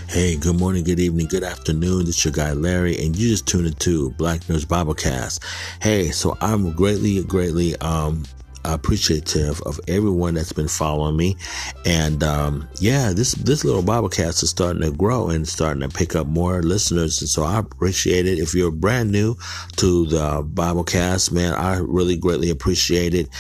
Hey, good morning, good evening, good afternoon. This is your guy Larry, and you just tuned into Black Nerds Biblecast. Hey, so I'm greatly appreciative of everyone that's been following me, and this little Biblecast is starting to grow and starting to pick up more listeners, and so I appreciate it. If you're brand new to the Biblecast, man, I really greatly appreciate it.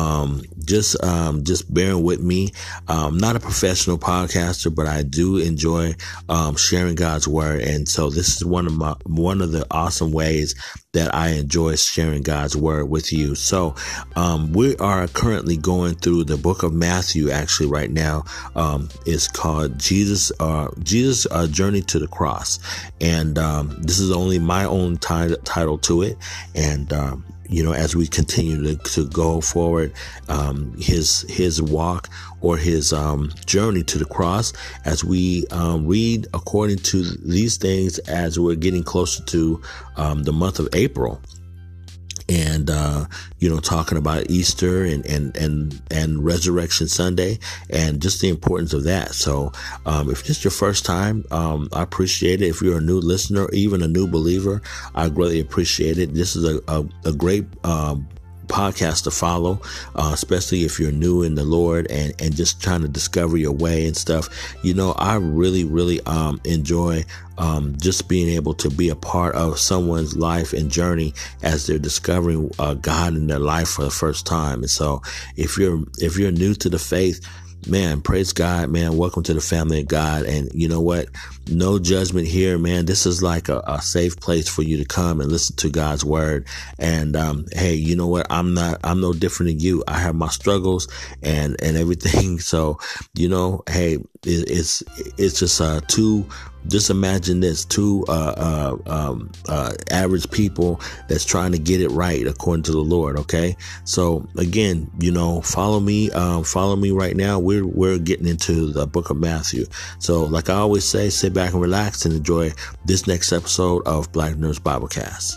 Just bearing with me. I'm not a professional podcaster, but I do enjoy sharing God's word, and so this is one of the awesome ways that I enjoy sharing God's word with you. So we are currently going through the book of Matthew. Actually, right now, it's called Jesus Journey to the Cross, and this is only my own title to it, and as we continue to go forward, his walk or his journey to the cross, as we read according to these things, as we're getting closer to the month of April, and talking about Easter and Resurrection Sunday, and just the importance of that. So if this is your first time, I appreciate it. If you're a new listener, or even a new believer, I greatly appreciate it. This is a great podcast to follow, especially if you're new in the Lord and just trying to discover your way and stuff. I really enjoy just being able to be a part of someone's life and journey as they're discovering God in their life for the first time. And so if you're new to the faith, man, praise God, man. Welcome to the family of God. And you know what? No judgment here, man. This is like a safe place for you to come and listen to God's word. And hey, you know what? I'm no different than you. I have my struggles and everything. So, hey, it's just just imagine this, two average people that's trying to get it right according to the Lord. Okay, so again, follow me right now. We're getting into the book of Matthew. So, like I always say, sit back and relax and enjoy this next episode of Black Nerds Biblecast.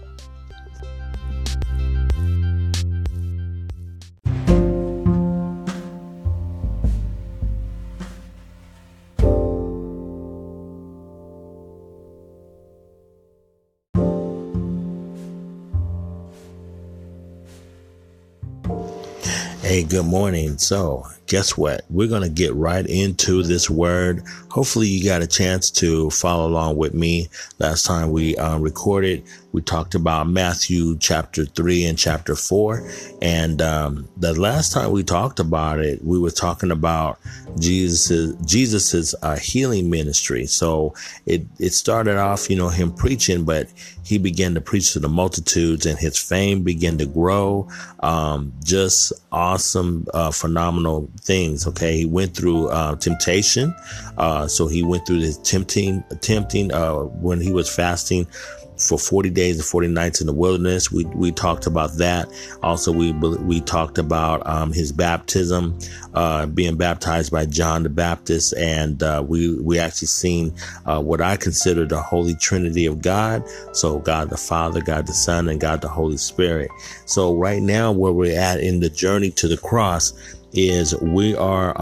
Hey, good morning. So guess what? We're going to get right into this word. Hopefully you got a chance to follow along with me. Last time we recorded, we talked about Matthew chapter 3 and chapter 4. And the last time we talked about it, we were talking about Jesus's healing ministry. So it started off, him preaching, but he began to preach to the multitudes, and his fame began to grow. Just awesome, phenomenal things. Okay. He went through temptation. So he went through this tempting when he was fasting for 40 days and 40 nights in the wilderness. We talked about that. Also, we talked about his baptism, being baptized by John the Baptist, and we actually seen what I consider the Holy Trinity of God. So God the Father, God the Son, and God the Holy Spirit. So right now, where we're at in the journey to the cross is we are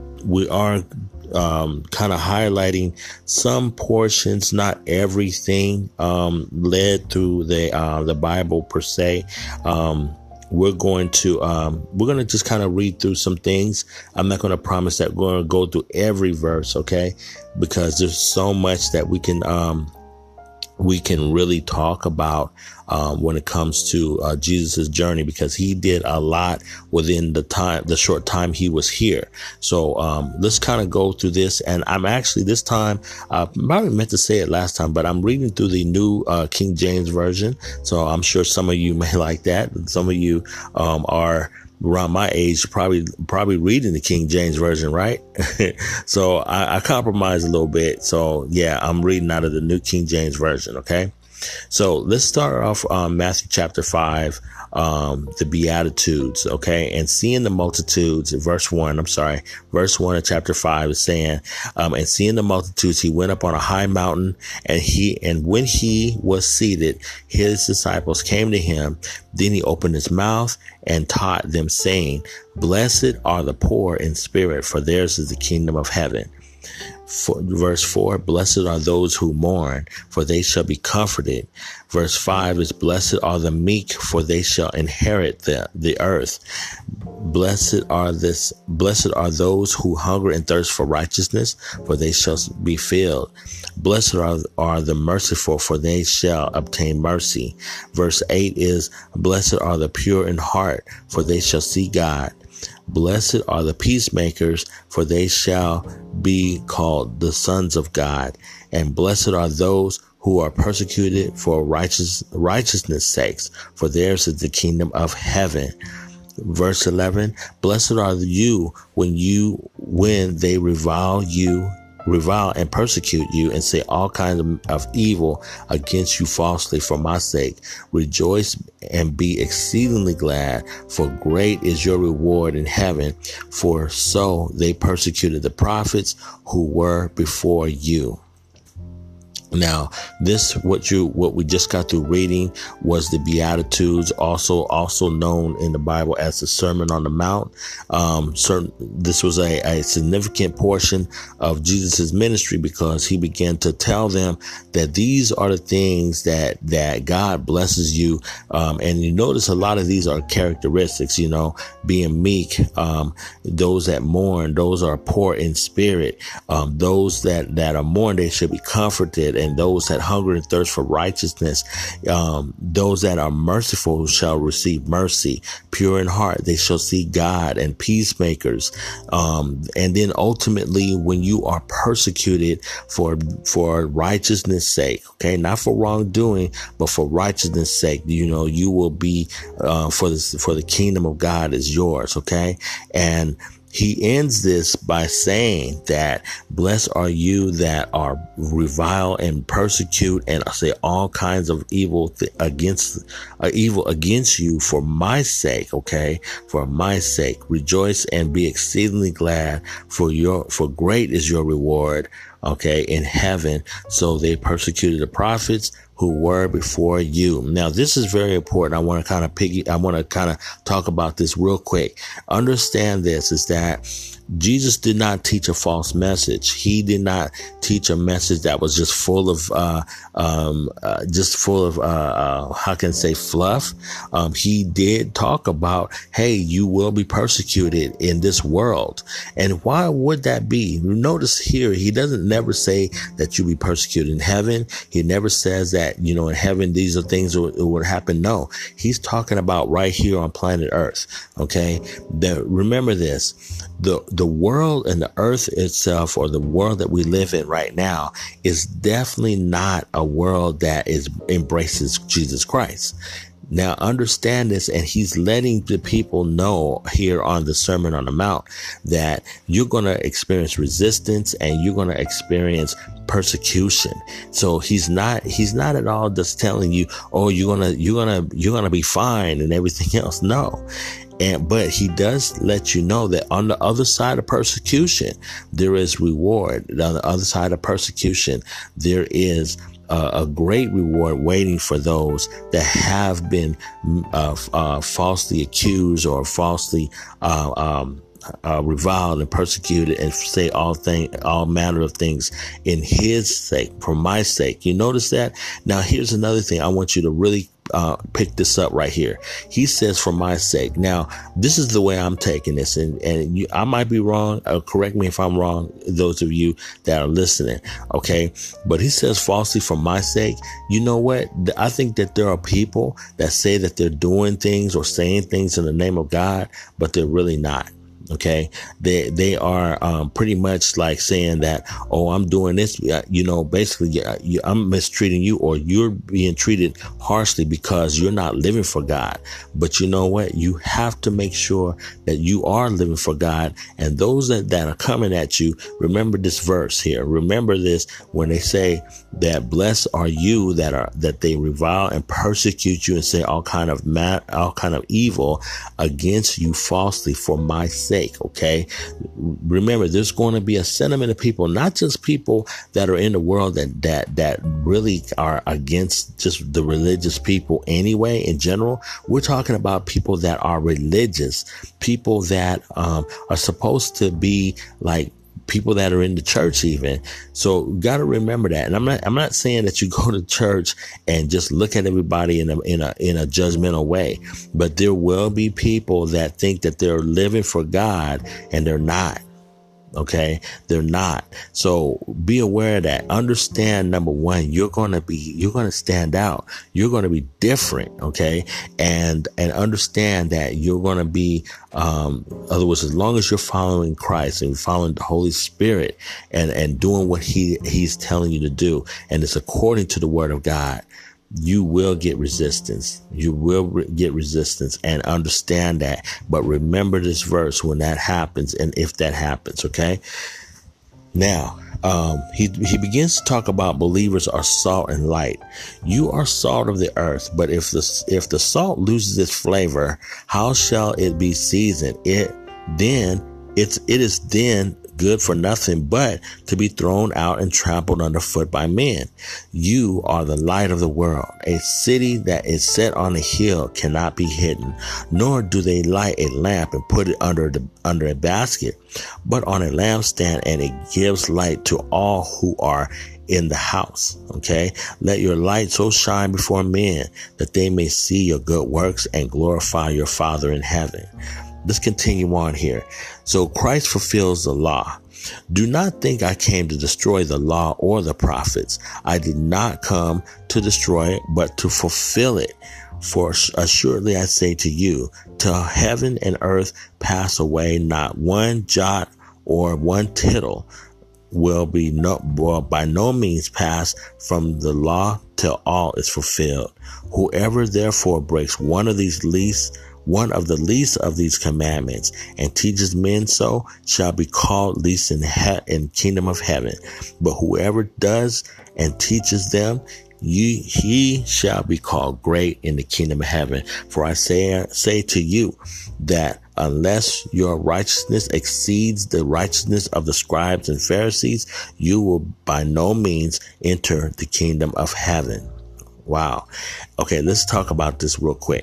kind of highlighting some portions, not everything led through the Bible per se. We're going to just kind of read through some things. I'm not going to promise that we're going to go through every verse, okay? Because there's so much that we can really talk about when it comes to Jesus' journey, because he did a lot within the short time he was here. So let's kind of go through this. And I'm actually this time, I probably meant to say it last time, but I'm reading through the new King James Version. So I'm sure some of you may like that. Some of you are around my age, probably reading the King James Version, right? So I compromise a little bit. So yeah, I'm reading out of the new King James Version. Okay. So let's start off Matthew chapter 5, the Beatitudes, okay? And seeing the multitudes, verse 1 of chapter 5 is saying, and seeing the multitudes, he went up on a high mountain, and when he was seated, his disciples came to him. Then he opened his mouth and taught them, saying, Blessed are the poor in spirit, for theirs is the kingdom of heaven. Verse 4, blessed are those who mourn, for they shall be comforted. Verse 5 is, blessed are the meek, for they shall inherit the earth. Blessed are those who hunger and thirst for righteousness, for they shall be filled. Blessed are the merciful, for they shall obtain mercy. Verse 8 is, blessed are the pure in heart, for they shall see God. Blessed are the peacemakers, for they shall be called the sons of God. And blessed are those who are persecuted for righteousness' sakes, for theirs is the kingdom of heaven. Verse 11, blessed are you when they revile and persecute you and say all kinds of evil against you falsely for my sake. Rejoice and be exceedingly glad, for great is your reward in heaven, for so they persecuted the prophets who were before you. Now, what we just got through reading was the Beatitudes, also known in the Bible as the Sermon on the Mount. This was a significant portion of Jesus's ministry, because he began to tell them that these are the things that God blesses you. And you notice a lot of these are characteristics, being meek, those that mourn, those are poor in spirit, those that are mourn, they should be comforted. And those that hunger and thirst for righteousness, those that are merciful shall receive mercy. Pure in heart, they shall see God. And peacemakers. And then ultimately, when you are persecuted for righteousness' sake, okay, not for wrongdoing, but for righteousness' sake, you will be for the kingdom of God is yours, okay? And he ends this by saying that blessed are you that are revile and persecute and say all kinds of evil against you for my sake. Okay. For my sake, rejoice and be exceedingly glad, for great is your reward. Okay. In heaven. So they persecuted the prophets who were before you. Now, this is very important. I want to kind of talk about this real quick. Understand this is that Jesus did not teach a false message. He did not teach a message that was just full of fluff. He did talk about, hey, you will be persecuted in this world. And why would that be? Notice here, he doesn't never say that you'll be persecuted in heaven. He never says that, in heaven, these are things that would happen. No, he's talking about right here on planet Earth. Okay. Remember this. The world and the earth itself, or the world that we live in right now, is definitely not a world that embraces Jesus Christ. Now understand this, and he's letting the people know here on the Sermon on the Mount that you're going to experience resistance and you're going to experience persecution. So he's not at all just telling you, oh, you're going to be fine and everything else. No. But he does let you know that on the other side of persecution, there is reward. On the other side of persecution, there is a great reward waiting for those that have been falsely accused or falsely reviled and persecuted and say all manner of things in his sake, for my sake. You notice that? Now, here's another thing I want you to really pick this up right here. He says, for my sake. Now, this is the way I'm taking this, and I might be wrong. Correct me if I'm wrong, those of you that are listening. Okay. But he says falsely for my sake. You know what? I think that there are people that say that they're doing things or saying things in the name of God, but they're really not. Okay. They are, pretty much like saying that, oh, I'm doing this, basically I'm mistreating you, or you're being treated harshly because you're not living for God. But you know what? You have to make sure that you are living for God. And those that are coming at you, remember this verse here. Remember this when they say that blessed are you that they revile and persecute you and say all kind of evil against you falsely for my sake. Okay. Remember, there's going to be a sentiment of people, not just people that are in the world that really are against just the religious people anyway. In general, we're talking about people that are religious, people that are supposed to be like people that are in the church even. So got to remember that. And I'm not saying that you go to church and just look at everybody in a judgmental way, but there will be people that think that they're living for God and they're not. Okay. They're not. So be aware of that. Understand, number one, you're going to stand out. You're going to be different. Okay. And understand that you're going to be, other words, as long as you're following Christ and following the Holy Spirit and doing what he's telling you to do, and it's according to the word of God, you will get resistance. You will get resistance, and understand that. But remember this verse when that happens, and if that happens, okay? Now, he begins to talk about believers are salt and light. You are salt of the earth, but if the salt loses its flavor, how shall it be seasoned? It is then good for nothing but to be thrown out and trampled underfoot by men. You are the light of the world. A city that is set on a hill cannot be hidden, nor do they light a lamp and put it under a basket, but on a lampstand, and it gives light to all who are in the house. Okay. Let your light so shine before men that they may see your good works and glorify your Father in heaven. Let's continue on here. So Christ fulfills the law. Do not think I came to destroy the law or the prophets. I did not come to destroy it, but to fulfill it. For assuredly I say to you, till heaven and earth pass away, not one jot or one tittle will by no means pass from the law till all is fulfilled. Whoever therefore breaks one of the least of these commandments and teaches men so shall be called least in kingdom of heaven. But whoever does and teaches them, he shall be called great in the kingdom of heaven. For I say to you that unless your righteousness exceeds the righteousness of the scribes and Pharisees, you will by no means enter the kingdom of heaven. Wow. Okay, let's talk about this real quick.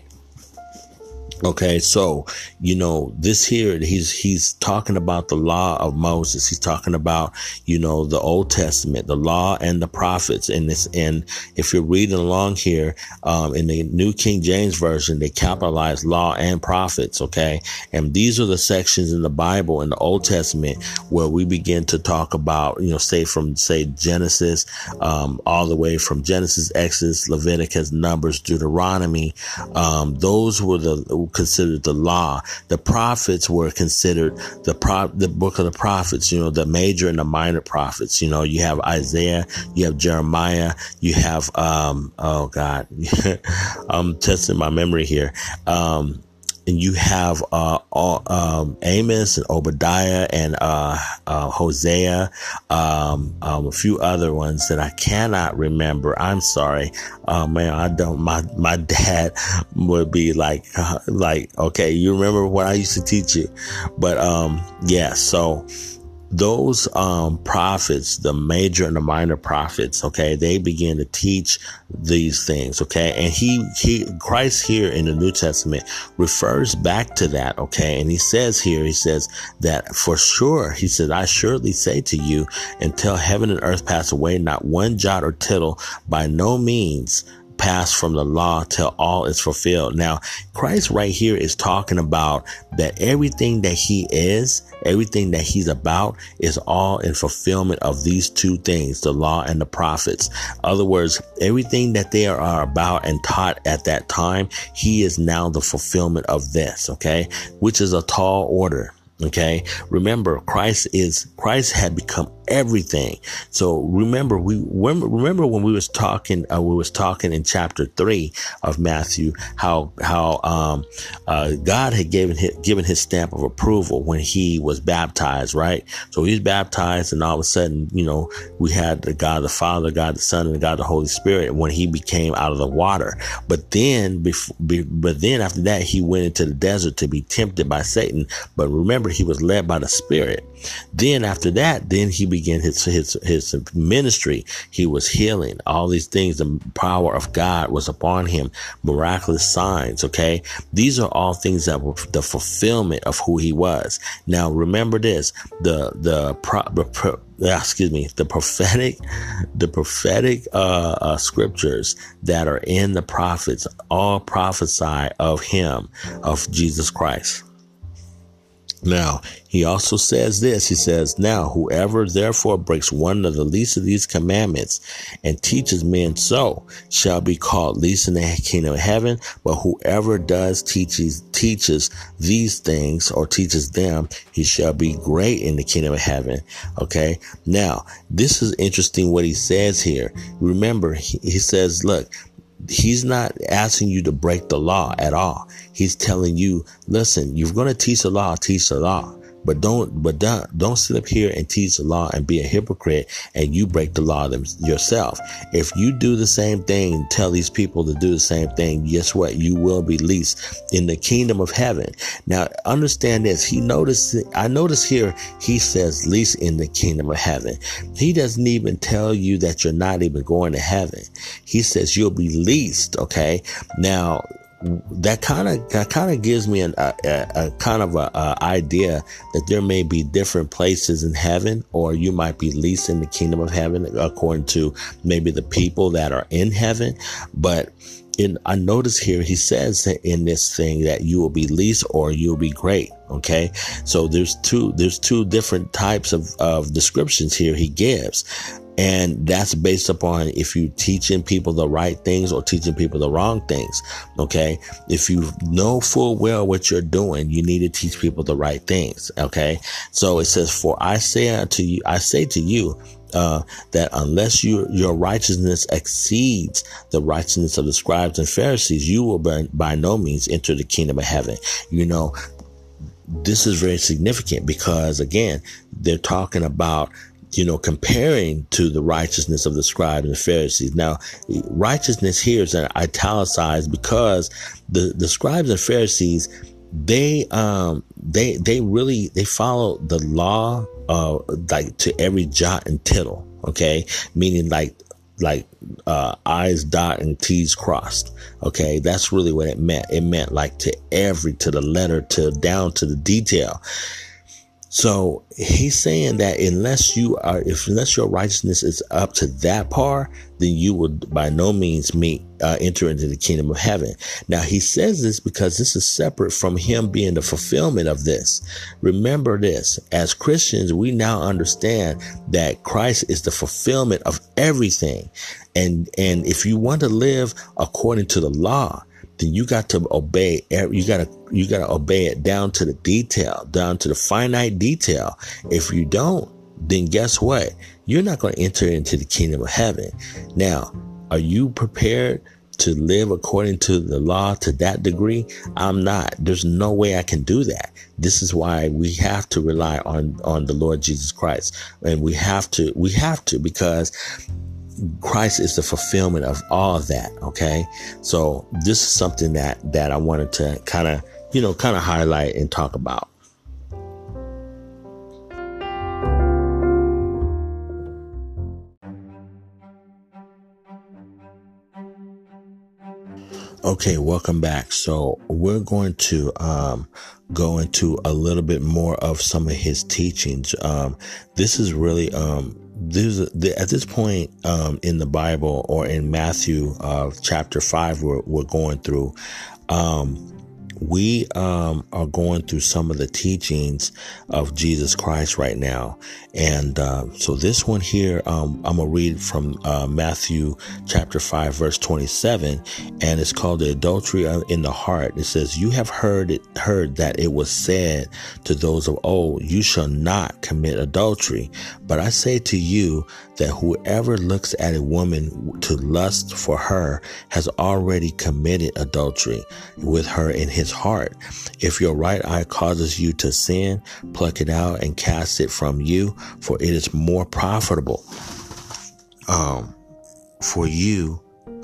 Okay, so, this here, he's talking about the law of Moses. He's talking about, the Old Testament, the law and the prophets. And if you're reading along here, in the New King James Version, they capitalize law and prophets. Okay. And these are the sections in the Bible, in the Old Testament, where we begin to talk about, say Genesis, all the way from Genesis, Exodus, Leviticus, Numbers, Deuteronomy. Those were considered the law. The prophets were considered the book of the prophets, the major and the minor prophets. You have Isaiah, you have Jeremiah, you have, oh God, I'm testing my memory here. And you have Amos and Obadiah and Hosea, a few other ones that I cannot remember. I'm sorry, man. I don't. My dad would be like, okay, you remember what I used to teach you, but yeah. So those prophets, the major and the minor prophets, okay, they begin to teach these things, okay, and Christ here in the New Testament refers back to that, okay, and he says that for sure, he said, I surely say to you, until heaven and earth pass away, not one jot or tittle by no means pass from the law till all is fulfilled. Now, Christ right here is talking about that everything that he is, everything that he's about is all in fulfillment of these two things, the law and the prophets. In other words, everything that they are about and taught at that time, he is now the fulfillment of this, okay, which is a tall order. Okay. Remember, Christ had become everything. So remember when we was talking in chapter 3 of Matthew, how God had given his stamp of approval when he was baptized, right? So he's baptized, and all of a sudden, we had the God the Father, God the Son, and God the Holy Spirit when he became out of the water. But then after that, he went into the desert to be tempted by Satan. But remember, he was led by the Spirit. Then after that, he began his ministry, he was healing. All these things, the power of God was upon him, miraculous signs. Okay. These are all things that were the fulfillment of who he was. Now, remember this, the prophetic scriptures that are in the prophets all prophesy of him, of Jesus Christ. Now, he also says this. He says, now, whoever therefore breaks one of the least of these commandments and teaches men so shall be called least in the kingdom of heaven. But whoever does teaches these things or teaches them, he shall be great in the kingdom of heaven. Okay. Now, this is interesting what he says here. Remember, he says, look, he's not asking you to break the law at all. He's telling you, listen, you're going to teach the law, but don't sit up here and teach the law and be a hypocrite and you break the law yourself. If you do the same thing, tell these people to do the same thing, guess what? You will be least in the kingdom of heaven. Now, understand this. I notice here, he says least in the kingdom of heaven. He doesn't even tell you that you're not even going to heaven. He says you'll be least. Okay. Now, that kind of gives me a kind of a idea that there may be different places in heaven, or you might be least in the kingdom of heaven according to maybe the people that are in heaven. But I notice here, he says that in this thing that you will be least or you'll be great. Okay. So there's two different types of descriptions here he gives. And that's based upon if you teaching people the right things or teaching people the wrong things. Okay. If you know full well what you're doing, you need to teach people the right things. Okay. So it says, for I say to you, that unless your righteousness exceeds the righteousness of the scribes and Pharisees, you will by no means enter the kingdom of heaven. You know, this is very significant because, again, they're talking about, comparing to the righteousness of the scribes and Pharisees. Now, righteousness here is italicized because the scribes and Pharisees, they follow the law, like to every jot and tittle. Okay. Meaning like I's dot and T's crossed. Okay. That's really what it meant. It meant like to the letter, down to the detail. So he's saying that unless your righteousness is up to that par, then you would by no means enter into the kingdom of heaven. Now, he says this because this is separate from him being the fulfillment of this. Remember this, as Christians, we now understand that Christ is the fulfillment of everything. And if you want to live according to the law, then you got to obey. You got to obey it down to the detail, down to the finite detail. If you don't, then guess what? You're not going to enter into the kingdom of heaven. Now, are you prepared to live according to the law to that degree? I'm not. There's no way I can do that. This is why we have to rely on the Lord Jesus Christ. And we have to because Christ is the fulfillment of all of that. Okay. So this is something that I wanted to kind of highlight and talk about. Okay, welcome back. So we're going to go into a little bit more of some of his teachings. This is really at this point in the Bible, or in Matthew chapter 5, we're going through. We are going through some of the teachings of Jesus Christ right now. And so this one here, I'm going to read from Matthew chapter 5, verse 27, and it's called the adultery in the heart. It says, you have heard that it was said to those of old, you shall not commit adultery. But I say to you that whoever looks at a woman to lust for her has already committed adultery with her in his heart. If your right eye causes you to sin, pluck it out and cast it from you, for it is more profitable for you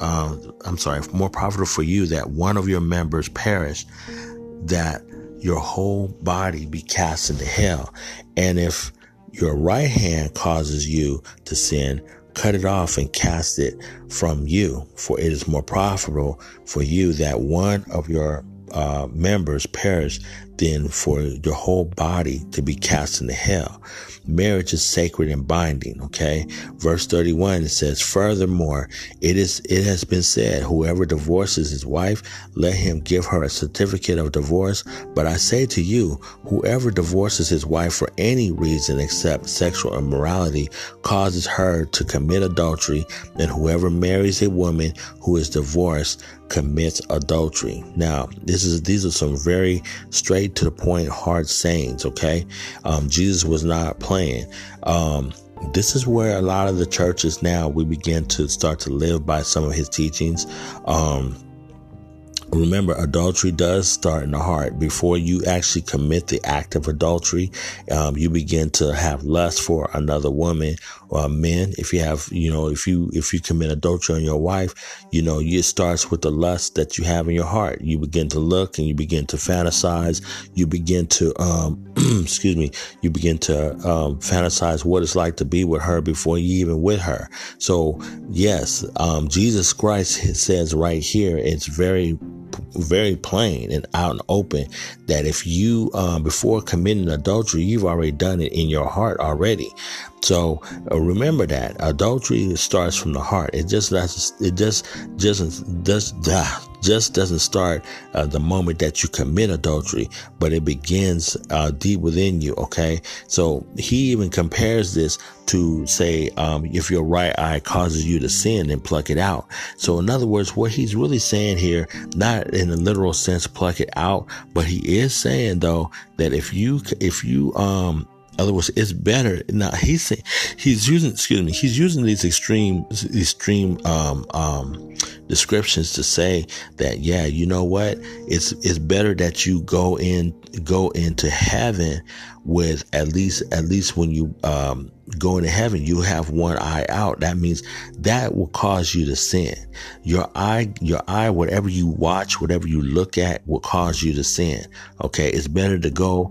that one of your members perish, that your whole body be cast into hell. And if your right hand causes you to sin, cut it off and cast it from you, for it is more profitable for you that one of your members perish than for your whole body to be cast into hell. Marriage is sacred and binding. Okay. Verse 31, it says, furthermore, it has been said, whoever divorces his wife, let him give her a certificate of divorce. But I say to you, whoever divorces his wife for any reason except sexual immorality causes her to commit adultery, and whoever marries a woman who is divorced commits adultery. Now, these are some very straight to the point, hard sayings. Okay. Jesus was not playing. This is where a lot of the churches now, we begin to start to live by some of his teachings. Remember, adultery does start in the heart. Before you actually commit the act of adultery, you begin to have lust for another woman or men. If you have, if you commit adultery on your wife, it starts with the lust that you have in your heart. You begin to look and you begin to fantasize. You begin to, you begin to fantasize what it's like to be with her before you even with her. So yes, Jesus Christ says right here, it's very plain and out and open that if you, before committing adultery, you've already done it in your heart already. So remember that adultery starts from the heart. It just doesn't start the moment that you commit adultery, but it begins deep within you. Okay, so he even compares this to say, if your right eye causes you to sin, then pluck it out. So in other words, what he's really saying here, not in a literal sense, pluck it out, but he is saying though that if you in other words, it's better. Now he's using these extreme descriptions to say that, yeah, you know what? It's better that you go into heaven with at least when you go into heaven, you have one eye out. That means that will cause you to sin. Your eye, whatever you watch, whatever you look at will cause you to sin. Okay. It's better to go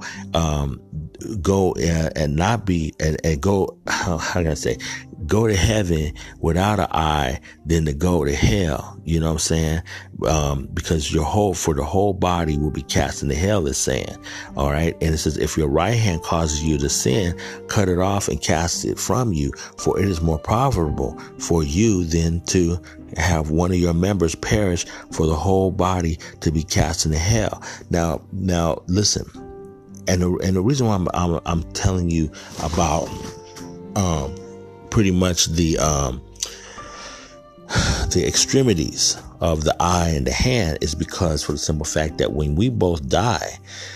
and not be, and go, how can I say, go to heaven without an eye than to go to hell. You know what I'm saying? Because for the whole body will be cast into hell, it's saying. All right. And it says, if your right hand causes you to sin, cut it off and cast it from you, for it is more profitable for you than to have one of your members perish, for the whole body to be cast into hell. Now listen. And the reason why I'm telling you about, pretty much the extremities of the eye and the hand is because, for the simple fact that when we both die,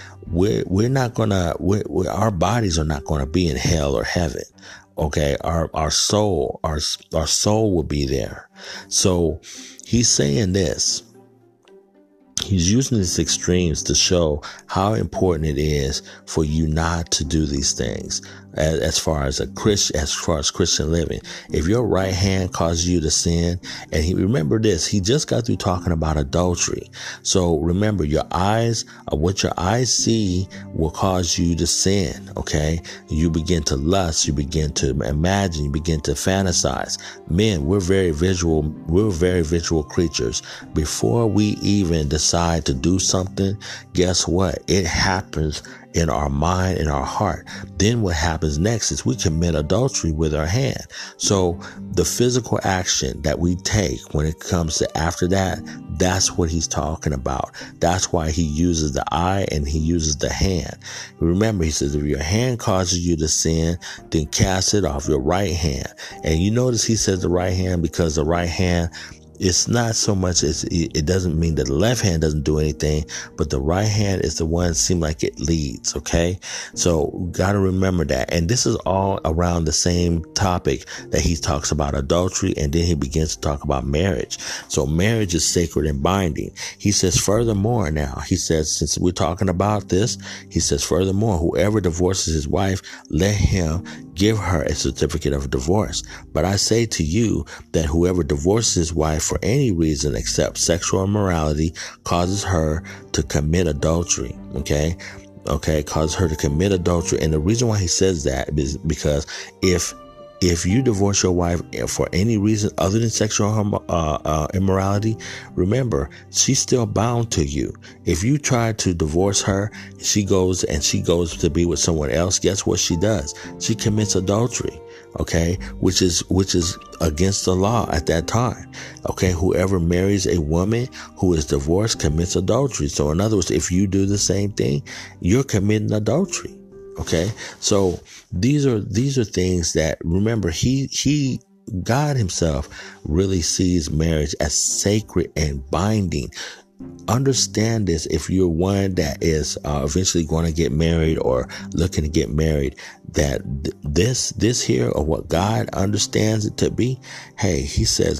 our bodies are not gonna be in hell or heaven. Okay, our soul will be there. So he's saying this. He's using these extremes to show how important it is for you not to do these things. As far as Christian living, if your right hand causes you to sin, and remember this, he just got through talking about adultery. So remember, what your eyes see will cause you to sin. Okay, you begin to lust, you begin to imagine, you begin to fantasize. Men, we're very visual creatures. Before we even decide to do something, guess what? It happens in our mind, in our heart. Then what happens next is we commit adultery with our hand. So the physical action that we take when it comes to after that, that's what he's talking about. That's why he uses the eye and he uses the hand. Remember, he says, if your hand causes you to sin, then cast it off, your right hand. And you notice he says the right hand because the right hand, it's not so much as it doesn't mean that the left hand doesn't do anything, but the right hand is the one seem like it leads. Okay. So got to remember that. And this is all around the same topic that he talks about adultery. And then he begins to talk about marriage. So marriage is sacred and binding. He says, furthermore, now he says, since we're talking about this, he says, furthermore, whoever divorces his wife, let him give her a certificate of divorce. But I say to you that whoever divorces his wife for any reason except sexual immorality causes her to commit adultery. Okay. okay, cause her to commit adultery. And the reason why he says that is because if you divorce your wife for any reason other than sexual immorality, remember, she's still bound to you. If you try to divorce her, she goes to be with someone else, guess what she does? She commits adultery, okay, which is against the law at that time. Okay, whoever marries a woman who is divorced commits adultery. So in other words, if you do the same thing, you're committing adultery. Okay, so these are things that, remember, God himself really sees marriage as sacred and binding. Understand this if you're one that is eventually going to get married or looking to get married, that this here, or what God understands it to be. Hey, he says,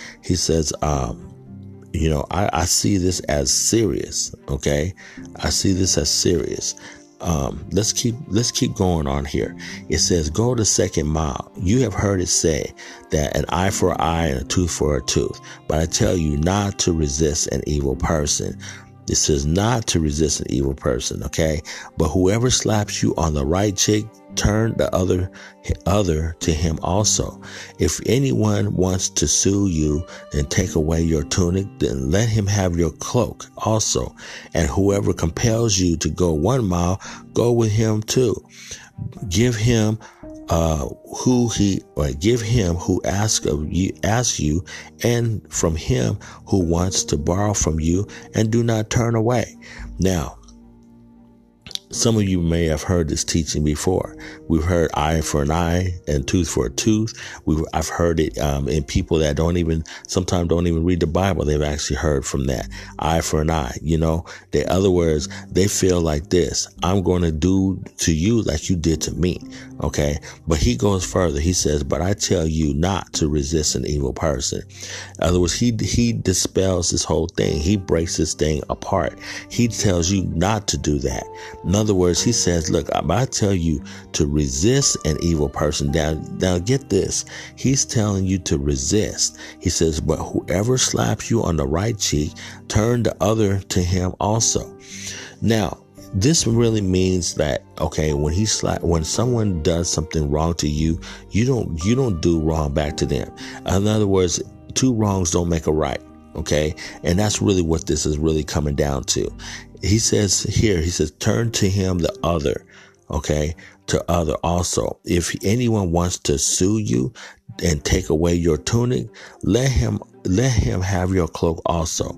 I see this as serious. Okay, I see this as serious. Let's keep going on here. It says, go the second mile. You have heard it say that an eye for an eye and a tooth for a tooth. But I tell you not to resist an evil person. It says not to resist an evil person, okay? But whoever slaps you on the right cheek, turn the other to him also. If anyone wants to sue you and take away your tunic, then let him have your cloak also. And whoever compels you to go 1 mile, go with him too. Give him who asks you, and from him who wants to borrow from you, and do not turn away. Now, some of you may have heard this teaching before. We've heard eye for an eye and tooth for a tooth. I've heard it in people that sometimes don't even read the Bible. They've actually heard from that. Eye for an eye. In other words, they feel like this: I'm going to do to you like you did to me. Okay. But he goes further. He says, but I tell you not to resist an evil person. In other words, he dispels this whole thing. He breaks this thing apart. He tells you not to do that. In other words, he says, look, I tell you to resist an evil person. Now get this. He's telling you to resist. He says, but whoever slaps you on the right cheek, turn the other to him also. Now, this really means that, okay, when someone does something wrong to you, you don't do wrong back to them. In other words, 2 wrongs don't make a right. Okay. And that's really what this is really coming down to. He says, turn to him the other. Okay. To other also. If anyone wants to sue you and take away your tunic, let him have your cloak also.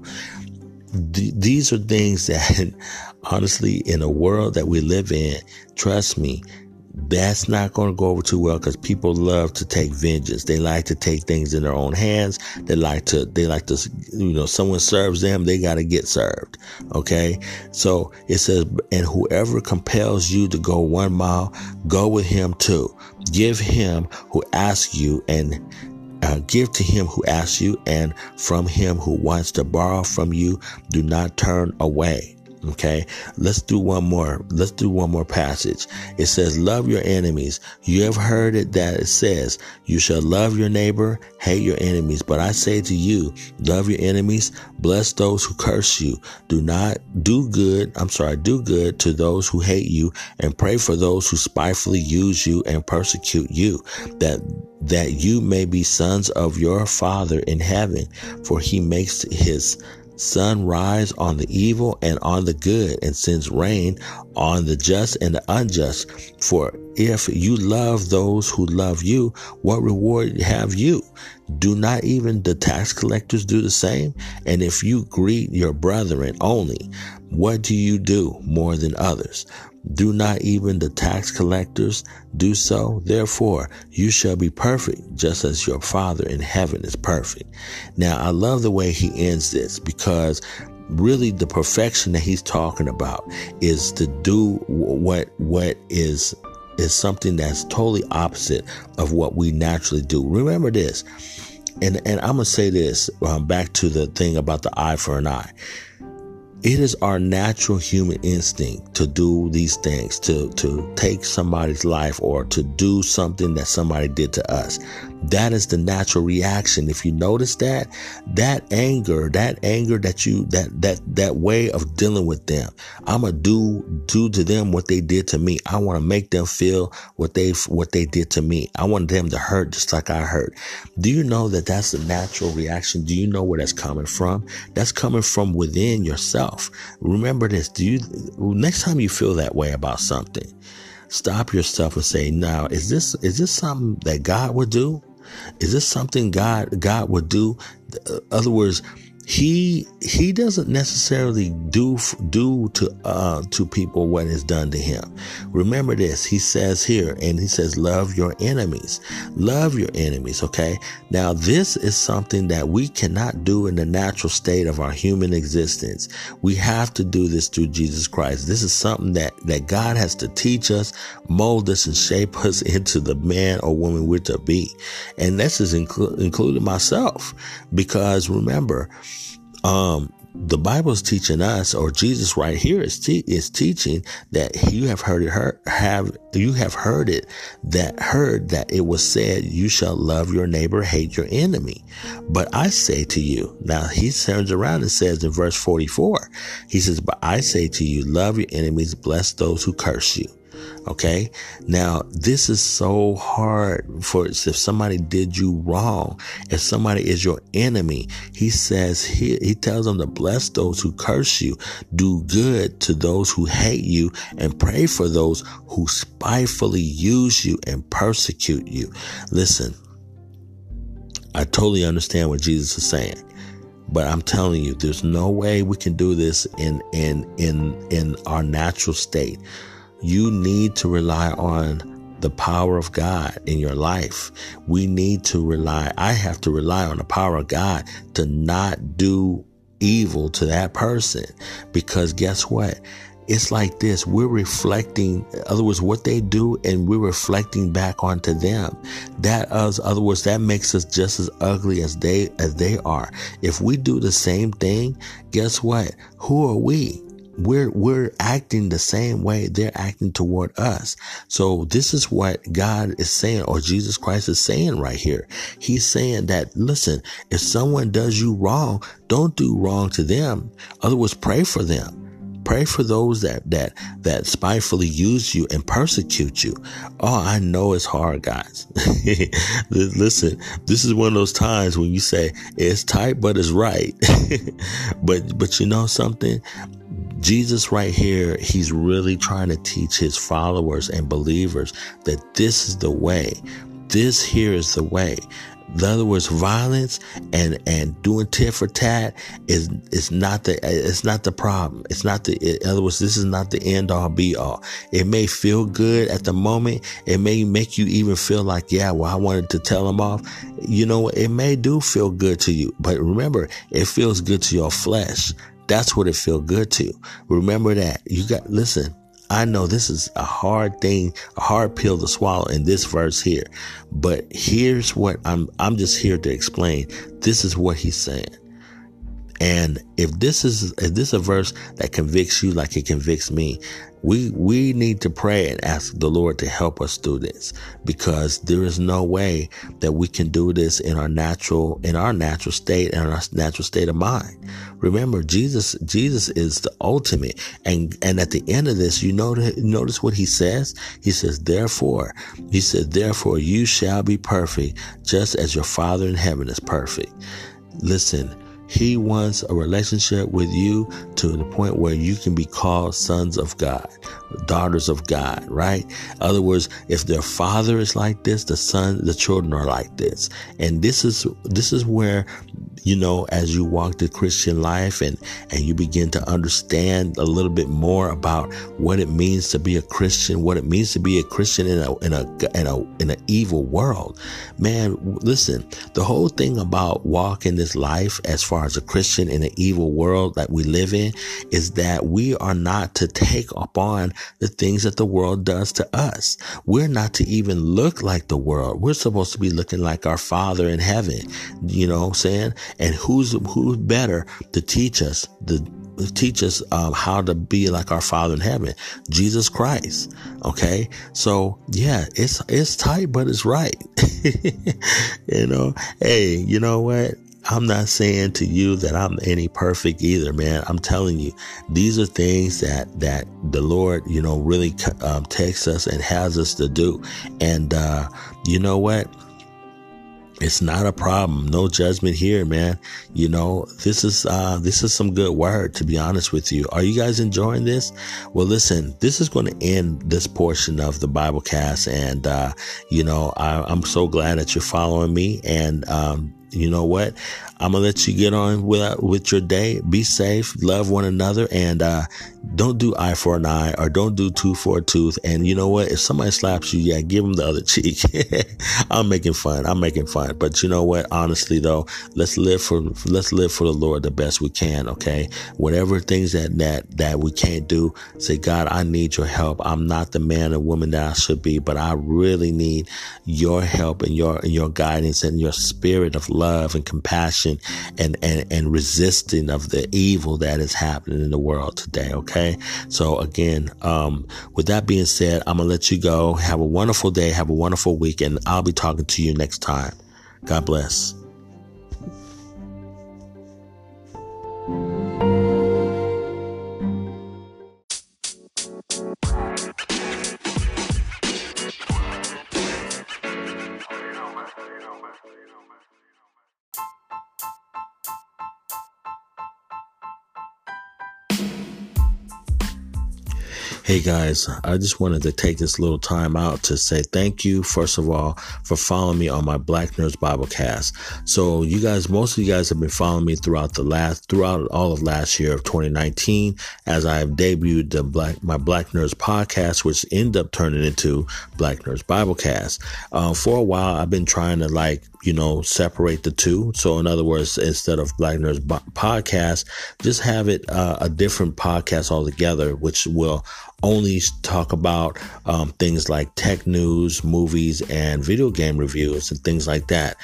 These are things that, honestly, in a world that we live in, trust me, that's not going to go over too well, because people love to take vengeance. They like to take things in their own hands. They like to, someone serves them, they got to get served. Okay. So it says, and whoever compels you to go 1 mile, go with him too. Give him who asks you, and give to him who asks you, and from him who wants to borrow from you, do not turn away. Okay, let's do one more passage. It says, love your enemies. You have heard it that it says, you shall love your neighbor, hate your enemies. But I say to you, love your enemies, bless those who curse you. Do good to those who hate you, and pray for those who spitefully use you and persecute you, that you may be sons of your Father in heaven. For he makes his sun rise on the evil and on the good, and sends rain on the just and the unjust. For if you love those who love you, what reward have you? Do not even the tax collectors do the same? And if you greet your brethren only, what do you do more than others? Do not even the tax collectors do so? Therefore, you shall be perfect, just as your Father in heaven is perfect. Now, I love the way he ends this, because really the perfection that he's talking about is to do what is something that's totally opposite of what we naturally do. Remember this, and I'm going to say this back to the thing about the eye for an eye. It is our natural human instinct to do these things, to take somebody's life or to do something that somebody did to us. That is the natural reaction. If you notice that anger that way of dealing with them, I'm going to do to them what they did to me. I want to make them feel what they did to me. I want them to hurt just like I hurt. Do you know that that's the natural reaction? Do you know where that's coming from? That's coming from within yourself. Remember this. Next time you feel that way about something, stop yourself and say, now, is this something that God would do? Is this something God would do? In other words, He doesn't necessarily do to people what is done to him. Remember this. He says here, and he says, love your enemies. Love your enemies. Okay. Now, this is something that we cannot do in the natural state of our human existence. We have to do this through Jesus Christ. This is something that God has to teach us, mold us, and shape us into the man or woman we're to be. And this is including myself, because remember, the Bible is teaching us, or Jesus right here is teaching that you have heard that it was said, you shall love your neighbor, hate your enemy. But I say to you, now he turns around and says in verse 44, he says, but I say to you, love your enemies, bless those who curse you. Okay. Now, this is so hard for if somebody did you wrong, if somebody is your enemy, he says, he tells them to bless those who curse you, do good to those who hate you, and pray for those who spitefully use you and persecute you. Listen, I totally understand what Jesus is saying, but I'm telling you, there's no way we can do this in our natural state. You need to rely on the power of God in your life. I have to rely on the power of God to not do evil to that person, because guess what? It's like this. We're reflecting, in other words, what they do, and we're reflecting back onto them. Other words, that makes us just as ugly as they are. If we do the same thing, guess what? Who are we? We're acting the same way they're acting toward us. So this is what God is saying, or Jesus Christ is saying right here. He's saying that, listen, if someone does you wrong, don't do wrong to them. In other words, pray for them. Pray for those that spitefully use you and persecute you. Oh, I know it's hard, guys. Listen, this is one of those times when you say it's tight, but it's right. but you know something? Jesus right here, he's really trying to teach his followers and believers that this is the way. This here is the way. In other words, violence and doing tit for tat is not the problem. In other words, this is not the end all be all. It may feel good at the moment. It may make you even feel like, yeah, well, I wanted to tell them off. You know, it may do feel good to you, but remember, it feels good to your flesh. That's what it feels good to. Remember that. Listen, I know this is a hard thing, a hard pill to swallow in this verse here, but here's what I'm just here to explain. This is what he's saying. And if this is a verse that convicts you like it convicts me, we need to pray and ask the Lord to help us through this, because there is no way that we can do this in our natural state and our natural state of mind. Remember, Jesus is the ultimate. And at the end of this, notice what he says? He says, therefore you shall be perfect, just as your Father in heaven is perfect. Listen, he wants a relationship with you to the point where you can be called sons of God, daughters of God, right? In other words, if their father is like this, the children are like this. And this is where, you know, as you walk the Christian life and you begin to understand a little bit more about what it means to be a Christian, what it means to be a Christian in an evil world. Man, listen, the whole thing about walking this life as far as a Christian in an evil world that we live in is that we are not to take upon the things that the world does to us. We're not to even look like the world. We're supposed to be looking like our Father in heaven. You know what I'm saying? And who's better to teach us teach us how to be like our Father in heaven, Jesus Christ. Okay, so yeah, it's tight, but it's right. Hey, you know what? I'm not saying to you that I'm any perfect either, man. I'm telling you, these are things that the Lord, really takes us and has us to do. And you know what? It's not a problem. No judgment here, man. This is some good word, to be honest with you. Are you guys enjoying this? Well, listen, this is going to end this portion of the Biblecast. And, I'm so glad that you're following me. And, you know what? I'm going to let you get on with your day. Be safe. Love one another. And don't do eye for an eye, or don't do tooth for a tooth. And you know what? If somebody slaps you, give them the other cheek. I'm making fun. But you know what? Honestly, though, let's live for the Lord the best we can. Okay. Whatever things that we can't do, say, God, I need your help. I'm not the man or woman that I should be, but I really need your help and your guidance and your spirit of love and compassion and resisting of the evil that is happening in the world today. Okay. So again, with that being said, I'm going to let you go. Have a wonderful day. Have a wonderful week. And I'll be talking to you next time. God bless. Hey guys, I just wanted to take this little time out to say thank you, first of all, for following me on my Black Nerds Biblecast. So most of you guys have been following me throughout all of last year of 2019, as I have debuted my Black Nerds podcast, which ended up turning into Black Nerds Biblecast. For a while, I've been trying to separate the two. So in other words, instead of Black Nerds podcast, just have it a different podcast altogether, which will only talk about things like tech news, movies, and video game reviews and things like that.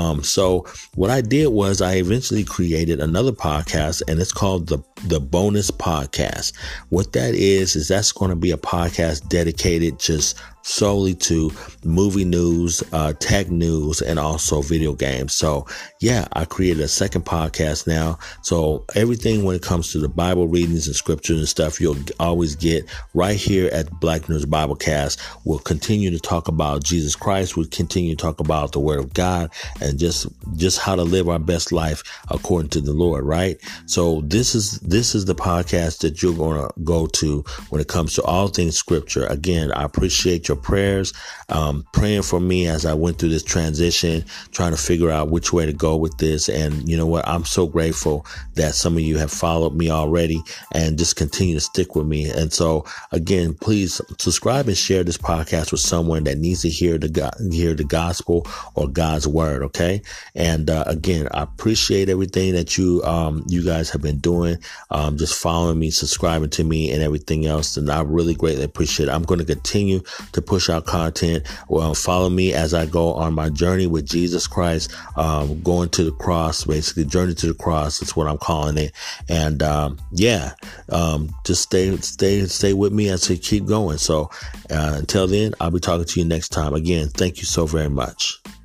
So what I did was I eventually created another podcast, and it's called the Bonus Podcast. What that is that's going to be a podcast dedicated just solely to movie news, tech news, and also video games. So yeah, I created a second podcast now. So everything when it comes to the Bible readings and scriptures and stuff, you'll always get right here at Black Nerds Biblecast. We'll continue to talk about Jesus Christ. We'll continue to talk about the Word of God and just how to live our best life according to the Lord, right? So this is the podcast that you're going to go to when it comes to all things scripture. Again, I appreciate your prayers, praying for me as I went through this transition, trying to figure out which way to go with this. And you know what? I'm so grateful that some of you have followed me already and just continue to stick with me. And so again, please subscribe and share this podcast with someone that needs to hear the gospel or God's word. Okay. And again, I appreciate everything that you guys have been doing, just following me, subscribing to me, and everything else. And I really greatly appreciate it. I'm going to continue to push out content. Well, follow me as I go on my journey with Jesus Christ, going to the cross, basically journey to the cross. That's what I'm calling it. And just stay with me as we keep going. So until then, I'll be talking to you next time. Again, thank you so very much.